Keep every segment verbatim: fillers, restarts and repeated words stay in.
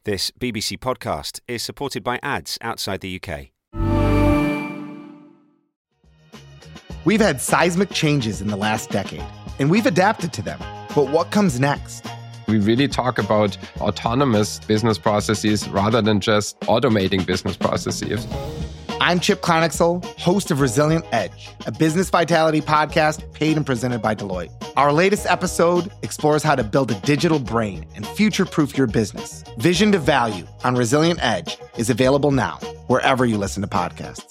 This B B C podcast is supported by ads outside the U K. We've had seismic changes in the last decade, and we've adapted to them. But what comes next? We really talk about autonomous business processes rather than just automating business processes. I'm Chip Klarnexel, host of Resilient Edge, a business vitality podcast paid and presented by Deloitte. Our latest episode explores how to build a digital brain and future-proof your business. Vision to Value on Resilient Edge is available now, wherever you listen to podcasts.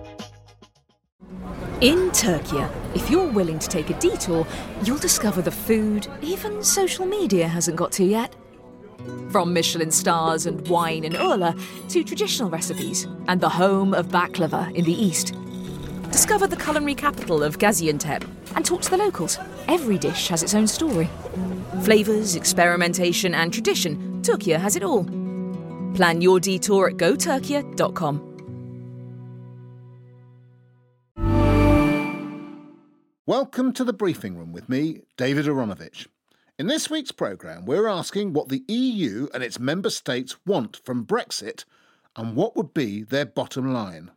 In Turkey, if you're willing to take a detour, you'll discover the food even social media hasn't got to yet. From Michelin stars and wine in Urla to traditional recipes and the home of baklava in the east. Discover the culinary capital of Gaziantep and talk to the locals. Every dish has its own story. Flavours, experimentation and tradition, Turkey has it all. Plan your detour at go turkey dot com. Welcome to the Briefing Room with me, David Aronovich. In this week's programme, we're asking what the E U and its member states want from Brexit and what would be their bottom line.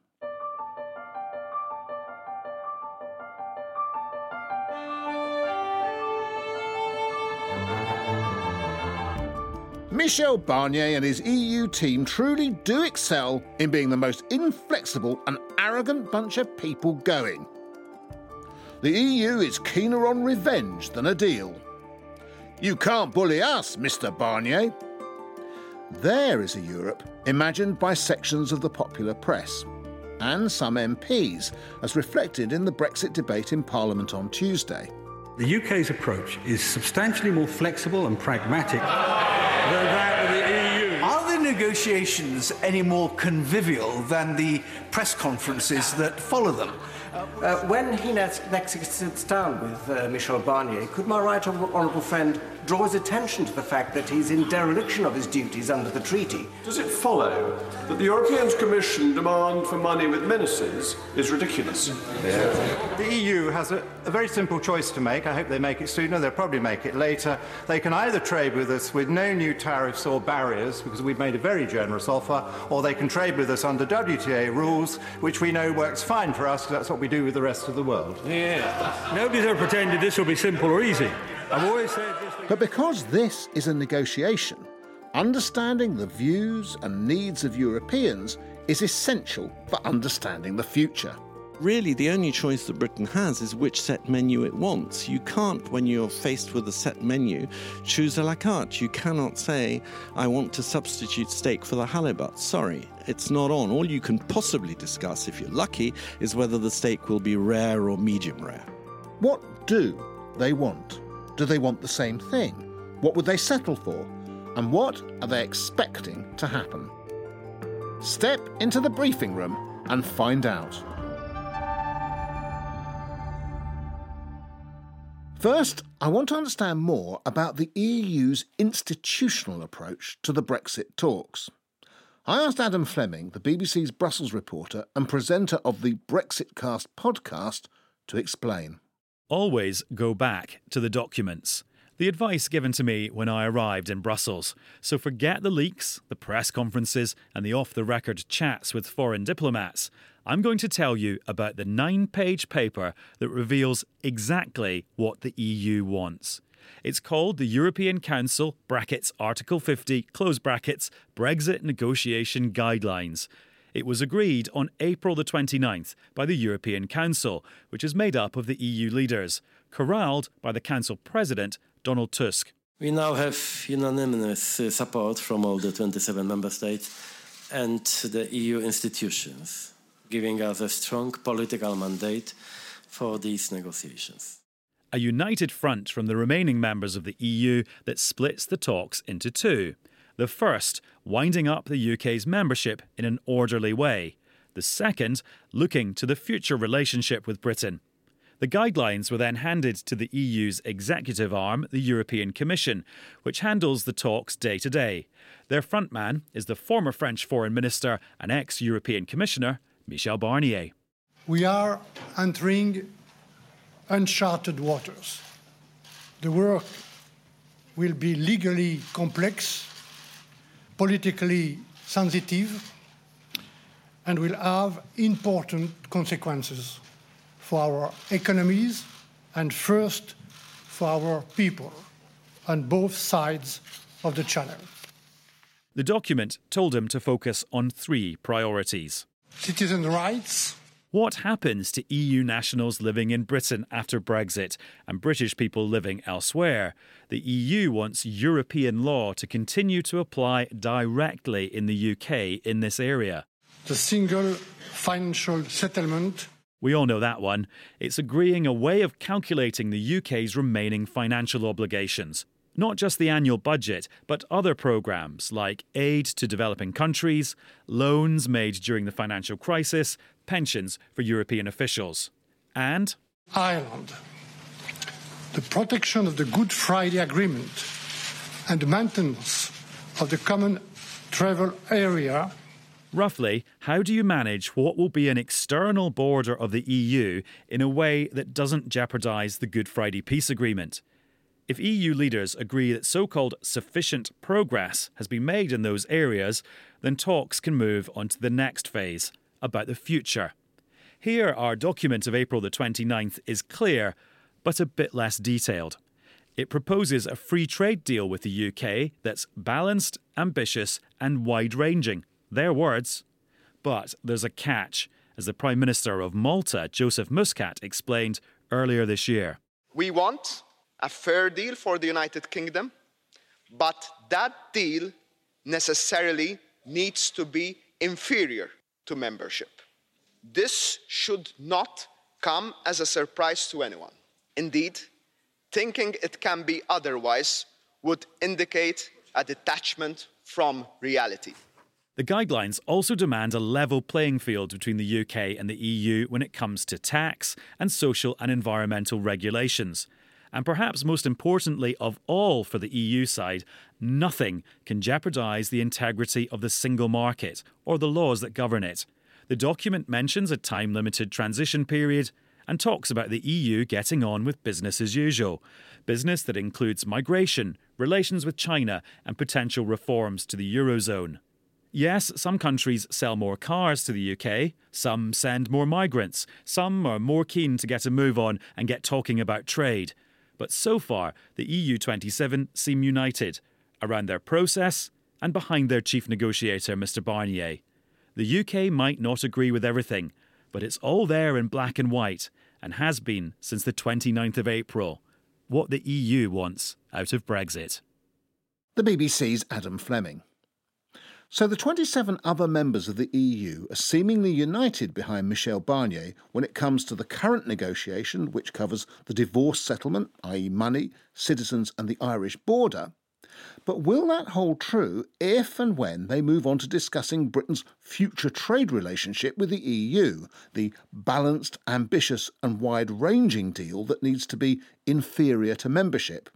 Michel Barnier and his E U team truly do excel in being the most inflexible and arrogant bunch of people going. The E U is keener on revenge than a deal. You can't bully us, Mister Barnier. There is a Europe imagined by sections of the popular press and some M Ps, as reflected in the Brexit debate in Parliament on Tuesday. The U K's approach is substantially more flexible and pragmatic than that of the E U. Are the negotiations any more convivial than the press conferences that follow them? Uh, when he next, next sits down with uh, Michel Barnier, could my right honourable friend draw his attention to the fact that he's in dereliction of his duties under the treaty? Does it follow that the European Commission demand for money with menaces is ridiculous? Yeah. The E U has a, a very simple choice to make. I hope they make it sooner. They'll probably make it later. They can either trade with us with no new tariffs or barriers, because we've made a very generous offer, or they can trade with us under W T A rules, which we know works fine for us, because that's what we do with the rest of the world. Yeah. Nobody's ever pretended this will be simple or easy. I've always said this. But because this is a negotiation, understanding the views and needs of Europeans is essential for understanding the future. Really, the only choice that Britain has is which set menu it wants. You can't, when you're faced with a set menu, choose a la carte. You cannot say, I want to substitute steak for the halibut. Sorry, it's not on. All you can possibly discuss, if you're lucky, is whether the steak will be rare or medium rare. What do they want? Do they want the same thing? What would they settle for? And what are they expecting to happen? Step into the briefing room and find out. First, I want to understand more about the E U's institutional approach to the Brexit talks. I asked Adam Fleming, the B B C's Brussels reporter and presenter of the Brexitcast podcast, to explain. Always go back to the documents. The advice given to me when I arrived in Brussels. So forget the leaks, the press conferences and the off-the-record chats with foreign diplomats. I'm going to tell you about the nine-page paper that reveals exactly what the E U wants. It's called the European Council, brackets, Article fifty, close brackets, Brexit Negotiation Guidelines. It was agreed on April the twenty-ninth by the European Council, which is made up of the E U leaders, corralled by the Council President, Donald Tusk. We now have unanimous uh, support from all the twenty-seven member states and the E U institutions, giving us a strong political mandate for these negotiations. A united front from the remaining members of the E U that splits the talks into two. The first, winding up the U K's membership in an orderly way. The second, looking to the future relationship with Britain. The guidelines were then handed to the E U's executive arm, the European Commission, which handles the talks day to day. Their frontman is the former French Foreign Minister and ex-European Commissioner, Michel Barnier. We are entering uncharted waters. The work will be legally complex, politically sensitive and will have important consequences for our economies and first for our people on both sides of the channel. The document told him to focus on three priorities. Citizen rights. What happens to E U nationals living in Britain after Brexit and British people living elsewhere? The E U wants European law to continue to apply directly in the U K in this area. The single financial settlement. We all know that one. It's agreeing a way of calculating the U K's remaining financial obligations. Not just the annual budget, but other programmes like aid to developing countries, loans made during the financial crisis, pensions for European officials. And Ireland. The protection of the Good Friday Agreement and the maintenance of the common travel area. Roughly, how do you manage what will be an external border of the E U in a way that doesn't jeopardise the Good Friday Peace Agreement? If E U leaders agree that so-called sufficient progress has been made in those areas, then talks can move on to the next phase, about the future. Here, our document of April the twenty-ninth is clear, but a bit less detailed. It proposes a free trade deal with the U K that's balanced, ambitious and wide-ranging. Their words. But there's a catch, as the Prime Minister of Malta, Joseph Muscat, explained earlier this year. We want a fair deal for the United Kingdom, but that deal necessarily needs to be inferior to membership. This should not come as a surprise to anyone. Indeed, thinking it can be otherwise would indicate a detachment from reality. The guidelines also demand a level playing field between the U K and the E U when it comes to tax and social and environmental regulations. And perhaps most importantly of all for the E U side, nothing can jeopardise the integrity of the single market or the laws that govern it. The document mentions a time-limited transition period and talks about the E U getting on with business as usual. Business that includes migration, relations with China and potential reforms to the Eurozone. Yes, some countries sell more cars to the U K, some send more migrants, some are more keen to get a move on and get talking about trade. But so far, the E U twenty-seven seem united around their process and behind their chief negotiator, Mister Barnier. The U K might not agree with everything, but it's all there in black and white and has been since the twenty-ninth of April. What the E U wants out of Brexit. The B B C's Adam Fleming. So the twenty-seven other members of the E U are seemingly united behind Michel Barnier when it comes to the current negotiation, which covers the divorce settlement, that is money, citizens and the Irish border. But will that hold true if and when they move on to discussing Britain's future trade relationship with the E U, the balanced, ambitious and wide-ranging deal that needs to be inferior to membership?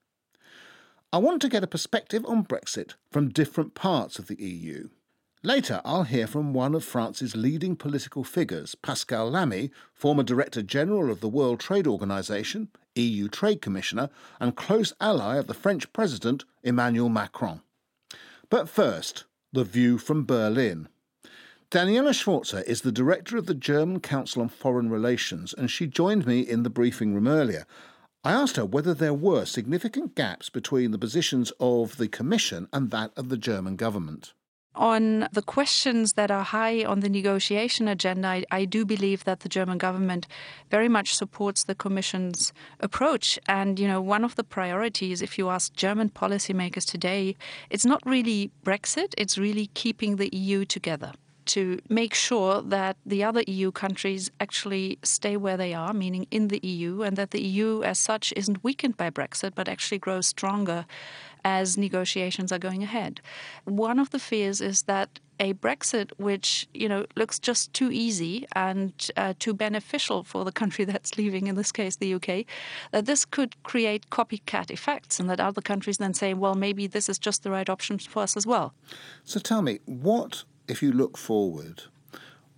I want to get a perspective on Brexit from different parts of the E U. Later, I'll hear from one of France's leading political figures, Pascal Lamy, former Director General of the World Trade Organization, E U Trade Commissioner, and close ally of the French President, Emmanuel Macron. But first, the view from Berlin. Daniela Schwarzer is the Director of the German Council on Foreign Relations, and she joined me in the briefing room earlier. I asked her whether there were significant gaps between the positions of the Commission and that of the German government. On the questions that are high on the negotiation agenda, I, I do believe that the German government very much supports the Commission's approach. And, you know, one of the priorities, if you ask German policymakers today, it's not really Brexit, it's really keeping the E U together, to make sure that the other E U countries actually stay where they are, meaning in the E U, and that the E U as such isn't weakened by Brexit, but actually grows stronger as negotiations are going ahead. One of the fears is that a Brexit which, you know, looks just too easy and uh, too beneficial for the country that's leaving, in this case the U K, that this could create copycat effects and that other countries then say, well, maybe this is just the right option for us as well. So tell me, what, if you look forward,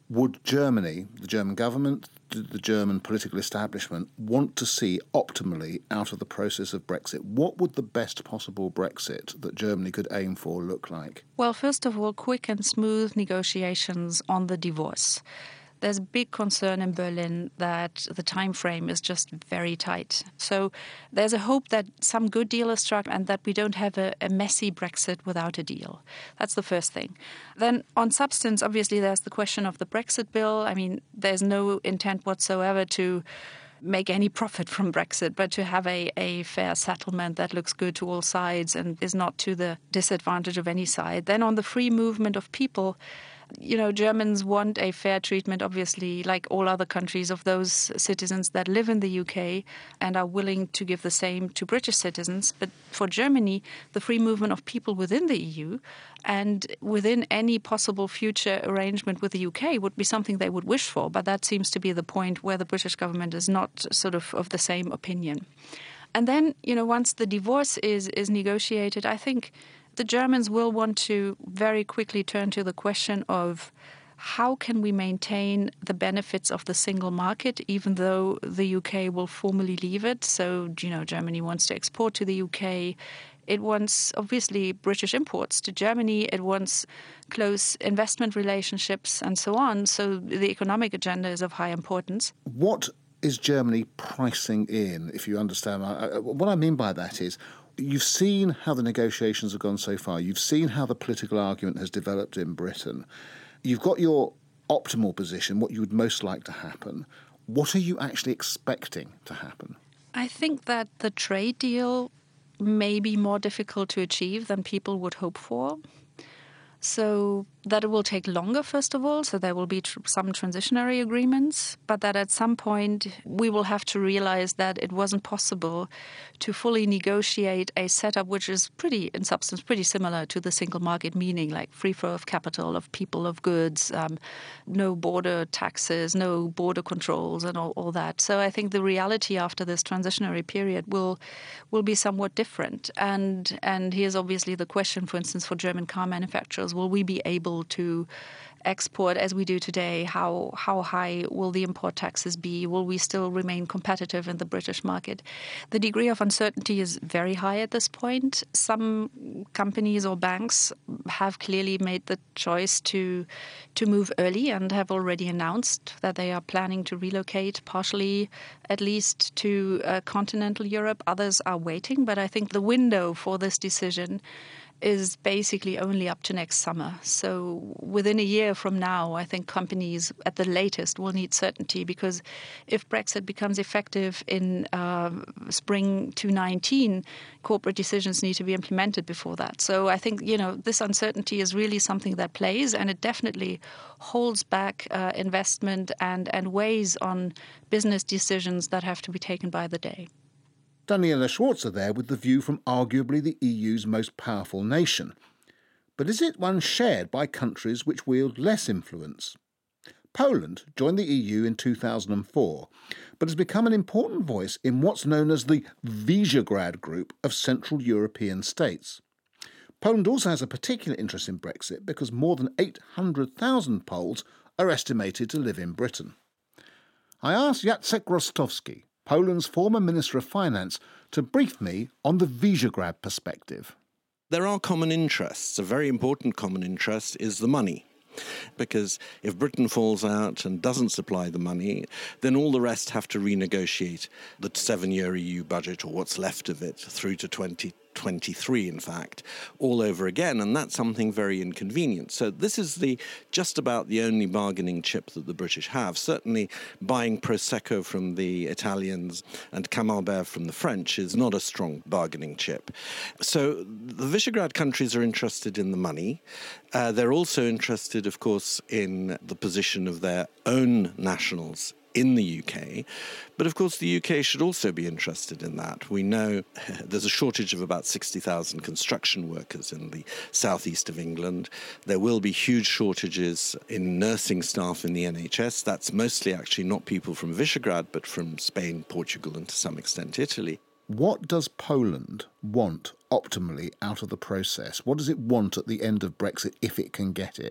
would Germany, the German government, the German political establishment, want to see optimally out of the process of Brexit? What would the best possible Brexit that Germany could aim for look like? Well, first of all, quick and smooth negotiations on the divorce. There's big concern in Berlin that the time frame is just very tight. So there's a hope that some good deal is struck and that we don't have a, a messy Brexit without a deal. That's the first thing. Then on substance, obviously, there's the question of the Brexit bill. I mean, there's no intent whatsoever to make any profit from Brexit, but to have a, a fair settlement that looks good to all sides and is not to the disadvantage of any side. Then on the free movement of people, you know, Germans want a fair treatment, obviously, like all other countries, of those citizens that live in the U K and are willing to give the same to British citizens. But for Germany, the free movement of people within the E U and within any possible future arrangement with the U K would be something they would wish for. But that seems to be the point where the British government is not sort of of the same opinion. And then, you know, once the divorce is is negotiated, I think the Germans will want to very quickly turn to the question of how can we maintain the benefits of the single market, even though the U K will formally leave it. So, you know, Germany wants to export to the U K. It wants, obviously, British imports to Germany. It wants close investment relationships and so on. So the economic agenda is of high importance. What is Germany pricing in, if you understand? What I mean by that is, you've seen how the negotiations have gone so far. You've seen how the political argument has developed in Britain. You've got your optimal position, what you would most like to happen. What are you actually expecting to happen? I think that the trade deal may be more difficult to achieve than people would hope for. So that it will take longer, first of all, so there will be tr- some transitionary agreements, but that at some point we will have to realize that it wasn't possible to fully negotiate a setup which is pretty, in substance, pretty similar to the single market, meaning like free flow of capital, of people, of goods, um, no border taxes, no border controls and all, all that. So I think the reality after this transitionary period will will be somewhat different. And, and here's obviously the question, for instance, for German car manufacturers. Will we be able to export as we do today? How how high will the import taxes be? Will we still remain competitive in the British market? The degree of uncertainty is very high at this point. Some companies or banks have clearly made the choice to to move early and have already announced that they are planning to relocate partially, at least, to uh, continental Europe. Others are waiting, but I think the window for this decision is basically only up to next summer. So within a year from now, I think companies at the latest will need certainty, because if Brexit becomes effective in uh, spring twenty nineteen, corporate decisions need to be implemented before that. So I think, you know, this uncertainty is really something that plays, and it definitely holds back uh, investment and, and weighs on business decisions that have to be taken by the day. Daniela Schwarzer there with the view from arguably the E U's most powerful nation. But is it one shared by countries which wield less influence? Poland joined the E U in two thousand four, but has become an important voice in what's known as the Visegrad Group of Central European states. Poland also has a particular interest in Brexit because more than eight hundred thousand Poles are estimated to live in Britain. I asked Jacek Rostowski, Poland's former Minister of Finance, to brief me on the Visegrad perspective. There are common interests. A very important common interest is the money. Because if Britain falls out and doesn't supply the money, then all the rest have to renegotiate the seven-year E U budget, or what's left of it, through to twenty twenty-three, in fact, all over again, and that's something very inconvenient. So this is the just about the only bargaining chip that the British have. Certainly buying Prosecco from the Italians and Camembert from the French is not a strong bargaining chip. So the Visegrad countries are interested in the money. Uh, they're also interested, of course, in the position of their own nationals in the U K. But of course, the U K should also be interested in that. We know there's a shortage of about sixty thousand construction workers in the southeast of England. There will be huge shortages in nursing staff in the N H S. That's mostly actually not people from Visegrad, but from Spain, Portugal, and to some extent Italy. What does Poland want optimally out of the process? What does it want at the end of Brexit if it can get it?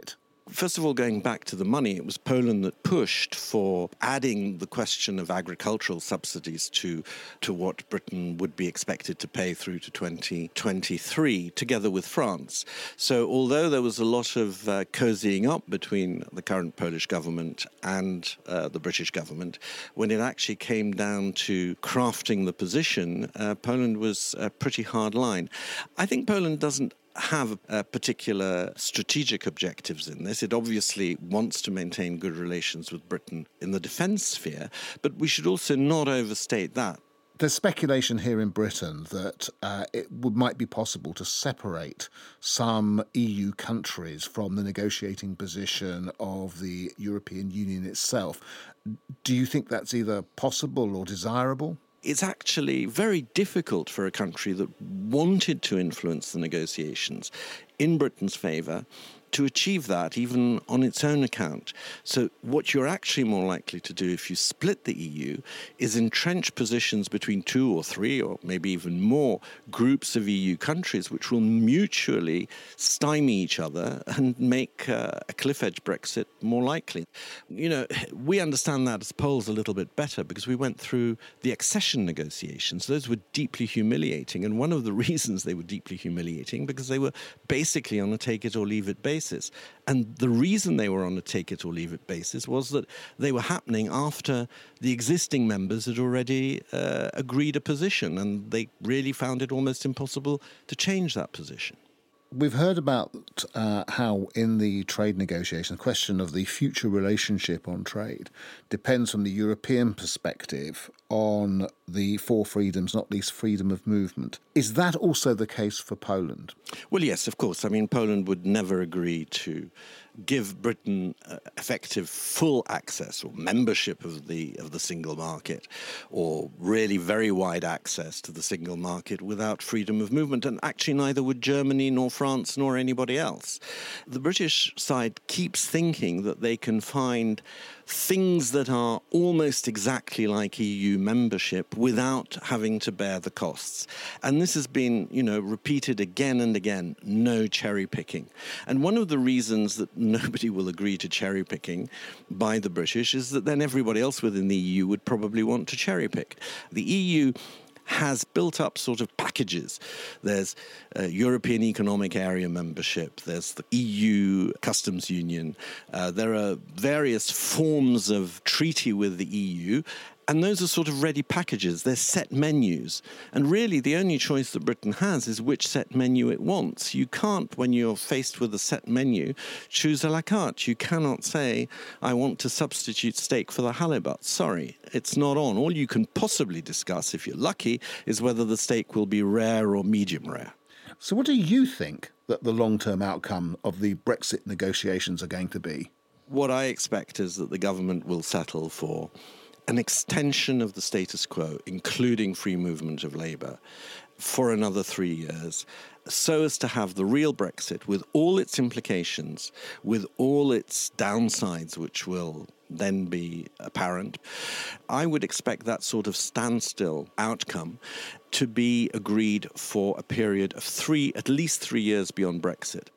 First of all, going back to the money, it was Poland that pushed for adding the question of agricultural subsidies to, to what Britain would be expected to pay through to twenty twenty-three, together with France. So although there was a lot of uh, cozying up between the current Polish government and uh, the British government, when it actually came down to crafting the position, uh, Poland was a pretty hard line. I think Poland doesn't have uh, particular strategic objectives in this. It obviously wants to maintain good relations with Britain in the defence sphere, but we should also not overstate that. There's speculation here in Britain that uh, it would, might be possible to separate some E U countries from the negotiating position of the European Union itself. Do you think that's either possible or desirable? It's actually very difficult for a country that wanted to influence the negotiations in Britain's favour to achieve that, even on its own account. So what you're actually more likely to do if you split the E U is entrench positions between two or three or maybe even more groups of E U countries which will mutually stymie each other and make uh, a cliff-edge Brexit more likely. You know, we understand that as Poles a little bit better because we went through the accession negotiations. Those were deeply humiliating, and one of the reasons they were deeply humiliating because they were basically on a take-it-or-leave-it basis. And the reason they were on a take-it-or-leave-it basis was that they were happening after the existing members had already uh, agreed a position, and they really found it almost impossible to change that position. We've heard about uh, how in the trade negotiation, the question of the future relationship on trade depends from the European perspective on the four freedoms, not least freedom of movement. Is that also the case for Poland? Well, yes, of course. I mean, Poland would never agree to give Britain uh, effective full access or membership of the of the single market, or really very wide access to the single market without freedom of movement. And actually neither would Germany nor France nor anybody else. The British side keeps thinking that they can find things that are almost exactly like E U membership without having to bear the costs. And this has been, you know, repeated again and again, no cherry picking. And one of the reasons that nobody will agree to cherry picking by the British is that then everybody else within the E U would probably want to cherry pick. The E U has built up sort of packages. There's uh, European Economic Area membership, there's the E U Customs Union, uh, there are various forms of treaty with the E U, and those are sort of ready packages. They're set menus. And really, the only choice that Britain has is which set menu it wants. You can't, when you're faced with a set menu, choose a la carte. You cannot say, I want to substitute steak for the halibut. Sorry, it's not on. All you can possibly discuss, if you're lucky, is whether the steak will be rare or medium rare. So what do you think that the long-term outcome of the Brexit negotiations are going to be? What I expect is that the government will settle for an extension of the status quo, including free movement of labour, for another three years, so as to have the real Brexit with all its implications, with all its downsides, which will then be apparent. I would expect that sort of standstill outcome to be agreed for a period of three, at least three years beyond Brexit.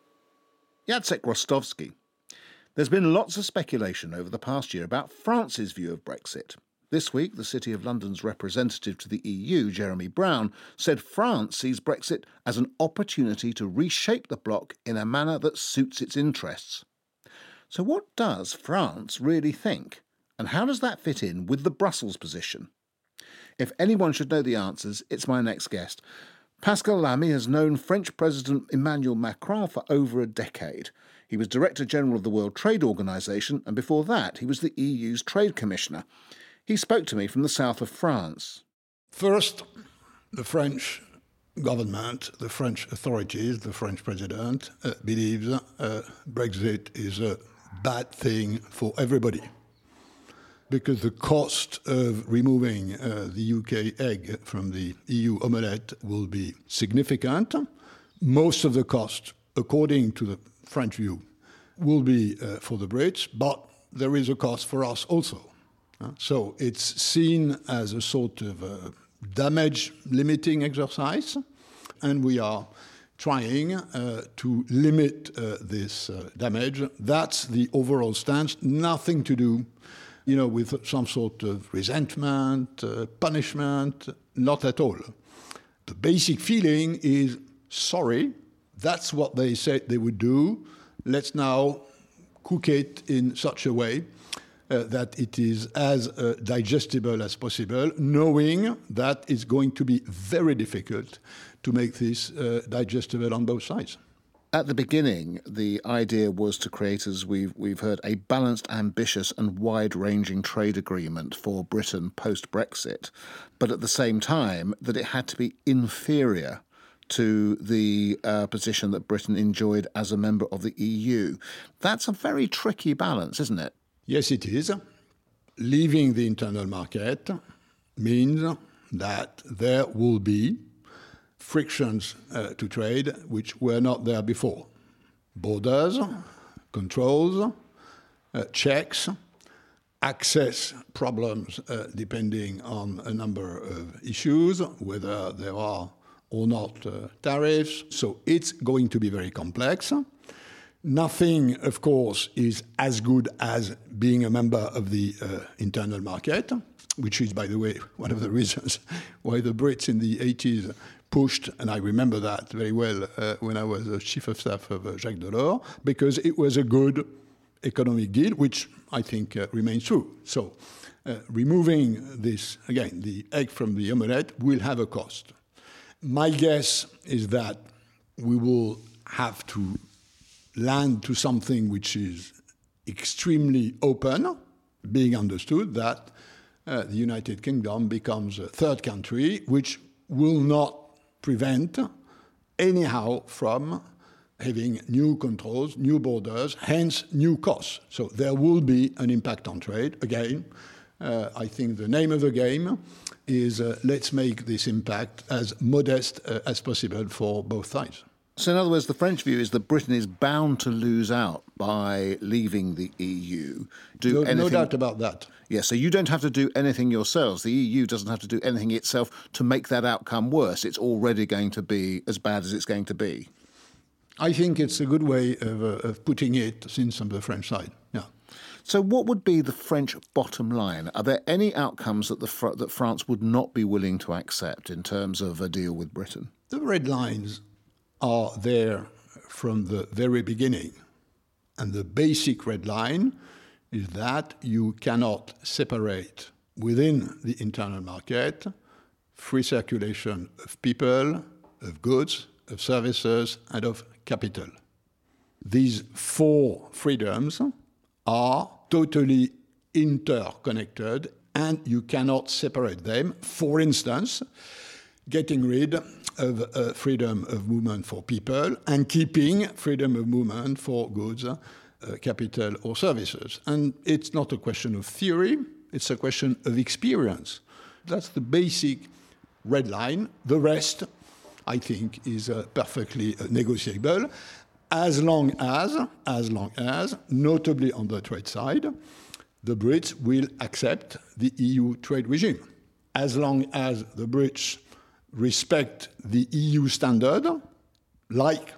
Jacek Rostowski. There's been lots of speculation over the past year about France's view of Brexit. This week, the City of London's representative to the E U, Jeremy Brown, said France sees Brexit as an opportunity to reshape the bloc in a manner that suits its interests. So what does France really think? And how does that fit in with the Brussels position? If anyone should know the answers, it's my next guest. Pascal Lamy has known French President Emmanuel Macron for over a decade. He was Director General of the World Trade Organization, and before that, he was the E U's Trade Commissioner. He spoke to me from the south of France. First, the French government, the French authorities, the French president, uh, believes uh, Brexit is a bad thing for everybody, because the cost of removing uh, the U K egg from the E U omelette will be significant. Most of the cost, according to the French view, will be uh, for the Brits, but there is a cost for us also. Uh, so it's seen as a sort of uh, damage-limiting exercise, and we are trying uh, to limit uh, this uh, damage. That's the overall stance, nothing to do, you know, with some sort of resentment, uh, punishment, not at all. The basic feeling is, sorry, that's what they said they would do. Let's now cook it in such a way uh, that it is as uh, digestible as possible, knowing that it's going to be very difficult to make this uh, digestible on both sides. At the beginning, the idea was to create, as we've, we've heard, a balanced, ambitious and wide-ranging trade agreement for Britain post-Brexit, but at the same time that it had to be inferior to the uh, position that Britain enjoyed as a member of the E U. That's a very tricky balance, isn't it? Yes, it is. Leaving the internal market means that there will be frictions uh, to trade which were not there before. Borders, controls, uh, checks, access problems uh, depending on a number of issues, whether there are or not uh, tariffs. So it's going to be very complex. Nothing, of course, is as good as being a member of the uh, internal market, which is, by the way, one of the reasons why the Brits in the eighties pushed, and I remember that very well uh, when I was a chief of staff of uh, Jacques Delors, because it was a good economic deal, which I think uh, remains true. So uh, removing this, again, the egg from the omelette will have a cost. My guess is that we will have to land to something which is extremely open, being understood that uh, the United Kingdom becomes a third country, which will not prevent anyhow from having new controls, new borders, hence new costs. So there will be an impact on trade. Again, uh, I think the name of the game is uh, let's make this impact as modest uh, as possible for both sides. So in other words, the French view is that Britain is bound to lose out by leaving the E U. Do no, anything... no doubt about that. Yeah, so you don't have to do anything yourselves. The E U doesn't have to do anything itself to make that outcome worse. It's already going to be as bad as it's going to be. I think it's a good way of, uh, of putting it, since on the French side, yeah. So what would be the French bottom line? Are there any outcomes that, the Fr- that France would not be willing to accept in terms of a deal with Britain? The red lines are there from the very beginning. And the basic red line is that you cannot separate within the internal market free circulation of people, of goods, of services, and of capital. These four freedoms are totally interconnected, and you cannot separate them. For instance, getting rid of uh, freedom of movement for people and keeping freedom of movement for goods, uh, capital, or services. And it's not a question of theory, it's a question of experience. That's the basic red line. The rest, I think, is uh, perfectly uh, negotiable, as long as, as long as, notably on the trade side, the Brits will accept the E U trade regime. As long as the Brits respect the E U standard, like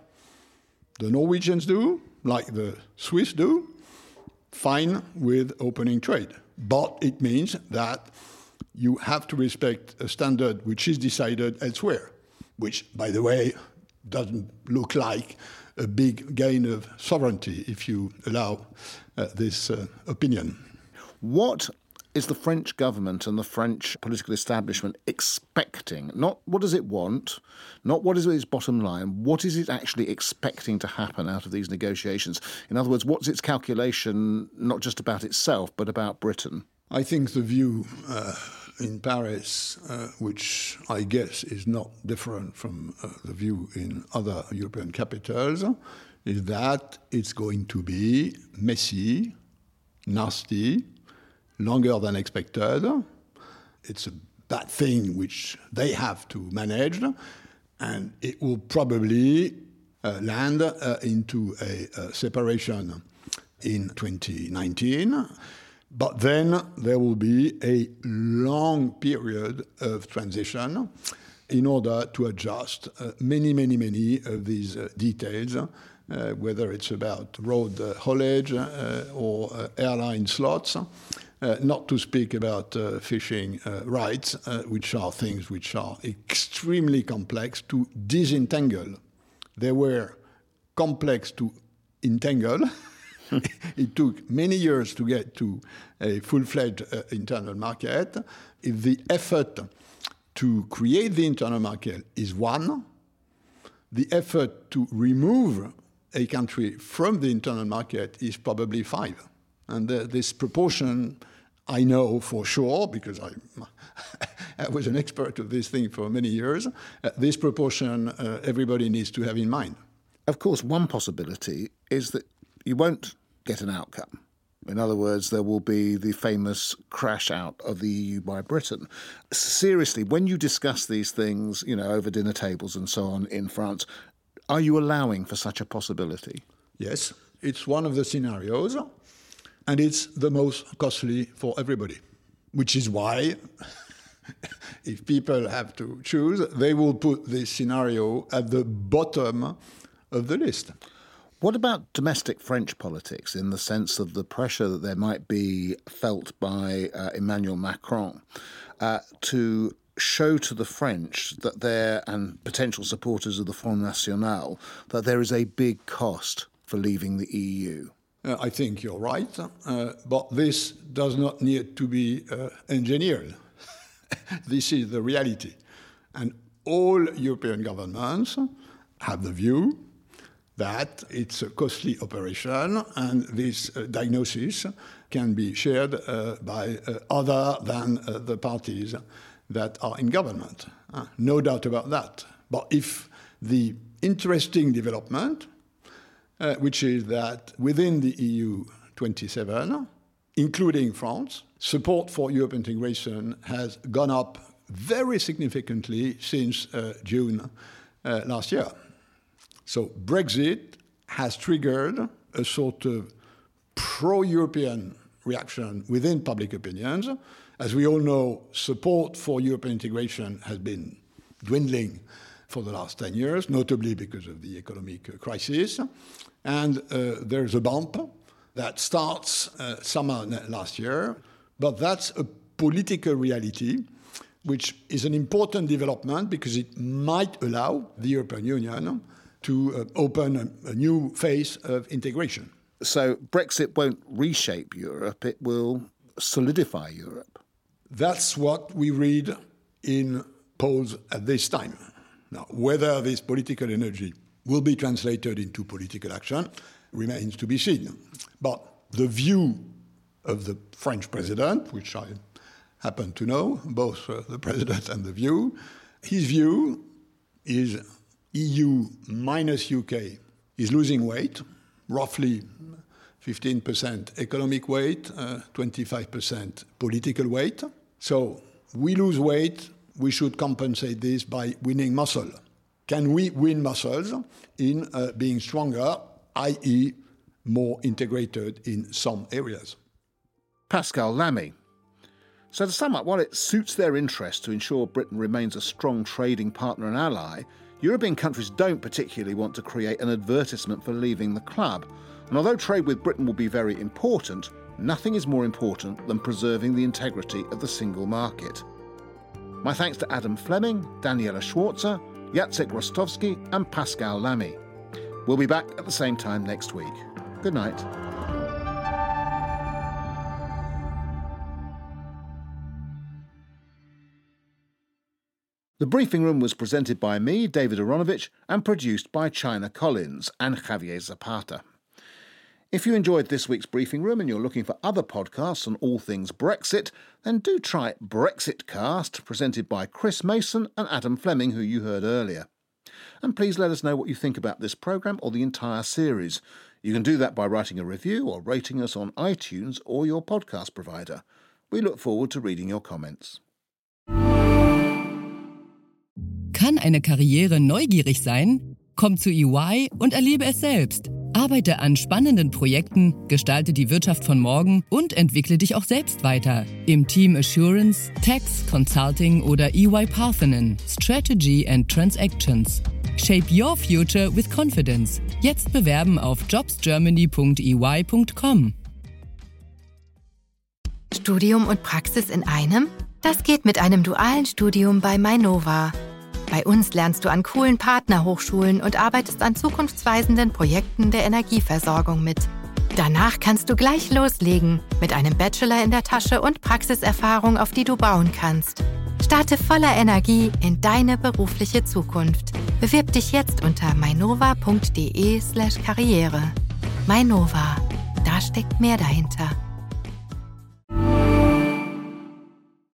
the Norwegians do, like the Swiss do, fine with opening trade. But it means that you have to respect a standard which is decided elsewhere, which, by the way, doesn't look like a big gain of sovereignty, if you allow uh, this uh, opinion. What is the French government and the French political establishment expecting? Not what does it want, not what is its bottom line, what is it actually expecting to happen out of these negotiations? In other words, what's its calculation, not just about itself, but about Britain? I think the view uh, in Paris, uh, which I guess is not different from uh, the view in other European capitals, is that it's going to be messy, nasty, longer than expected. It's a bad thing which they have to manage, and it will probably uh, land uh, into a, a separation in twenty nineteen. But then there will be a long period of transition in order to adjust uh, many, many, many of these uh, details, uh, whether it's about road uh, haulage uh, or uh, airline slots, uh, not to speak about uh, fishing uh, rights, uh, which are things which are extremely complex to disentangle. They were complex to entangle. It took many years to get to a full-fledged uh, internal market. If the effort to create the internal market is one, the effort to remove a country from the internal market is probably five. And uh, this proportion, I know for sure, because I, I was an expert of this thing for many years, uh, this proportion uh, everybody needs to have in mind. Of course, one possibility is that you won't get an outcome. In other words, there will be the famous crash out of the E U by Britain. Seriously, when you discuss these things, you know, over dinner tables and so on in France, are you allowing for such a possibility? Yes, it's one of the scenarios, and it's the most costly for everybody, which is why if people have to choose, they will put this scenario at the bottom of the list. What about domestic French politics in the sense of the pressure that there might be felt by uh, Emmanuel Macron uh, to show to the French that they're, and potential supporters of the Front National, that there is a big cost for leaving the E U? Uh, I think you're right, uh, but this does not need to be uh, engineered. This is the reality. And all European governments have the view that it's a costly operation, and this uh, diagnosis can be shared uh, by uh, other than uh, the parties that are in government. Uh, no doubt about that. But if the interesting development, uh, which is that within the E U twenty-seven, including France, support for European integration has gone up very significantly since uh, June uh, last year. So Brexit has triggered a sort of pro-European reaction within public opinions. As we all know, support for European integration has been dwindling for the last ten years, notably because of the economic crisis. And uh, there's a bump that starts uh, summer last year, but that's a political reality, which is an important development because it might allow the European Union to uh, open a, a new phase of integration. So Brexit won't reshape Europe, it will solidify Europe. That's what we read in polls at this time. Now, whether this political energy will be translated into political action remains to be seen. But the view of the French president, which I happen to know, both uh, the president and the view, his view is E U minus U K is losing weight, roughly fifteen percent economic weight, uh, twenty-five percent political weight. So we lose weight, we should compensate this by winning muscle. Can we win muscles in uh, being stronger, that is more integrated in some areas? Pascal Lamy. So to sum up, while it suits their interest to ensure Britain remains a strong trading partner and ally, European countries don't particularly want to create an advertisement for leaving the club. And although trade with Britain will be very important, nothing is more important than preserving the integrity of the single market. My thanks to Adam Fleming, Daniela Schwarzer, Jacek Rostovsky and Pascal Lamy. We'll be back at the same time next week. Good night. The Briefing Room was presented by me, David Aronovich, and produced by China Collins and Javier Zapata. If you enjoyed this week's Briefing Room and you're looking for other podcasts on all things Brexit, then do try Brexitcast, presented by Chris Mason and Adam Fleming, who you heard earlier. And please let us know what you think about this programme or the entire series. You can do that by writing a review or rating us on iTunes or your podcast provider. We look forward to reading your comments. Kann eine Karriere neugierig sein? Komm zu E Y und erlebe es selbst. Arbeite an spannenden Projekten, gestalte die Wirtschaft von morgen und entwickle dich auch selbst weiter. Im Team Assurance, Tax, Consulting oder E Y Parthenon, Strategy and Transactions. Shape your future with confidence. Jetzt bewerben auf jobs germany punkt e y punkt com. Studium und Praxis in einem? Das geht mit einem dualen Studium bei Mainova. Bei uns lernst du an coolen Partnerhochschulen und arbeitest an zukunftsweisenden Projekten der Energieversorgung mit. Danach kannst du gleich loslegen, mit einem Bachelor in der Tasche und Praxiserfahrung, auf die du bauen kannst. Starte voller Energie in deine berufliche Zukunft. Bewirb dich jetzt unter mainova punkt de slash karriere. Mainova, da steckt mehr dahinter.